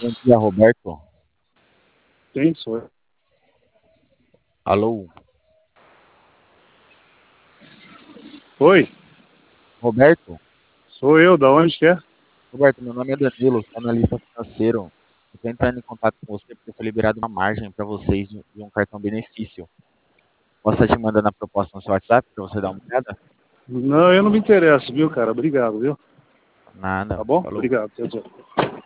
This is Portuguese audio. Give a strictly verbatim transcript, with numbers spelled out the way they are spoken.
Bom dia, Roberto. Quem sou eu? Alô, Oi, Roberto? sou eu, da onde que é? Roberto, meu nome é Danilo, sou analista financeiro. Eu estou entrando em contato com você porque foi liberado uma margem para vocês de de um cartão benefício. Posso estar te mandando a proposta no seu WhatsApp para você dar uma olhada? Não, eu não me interesso, viu, cara? Obrigado, viu? Nada, Tá bom? falou. Obrigado, tchau, tchau.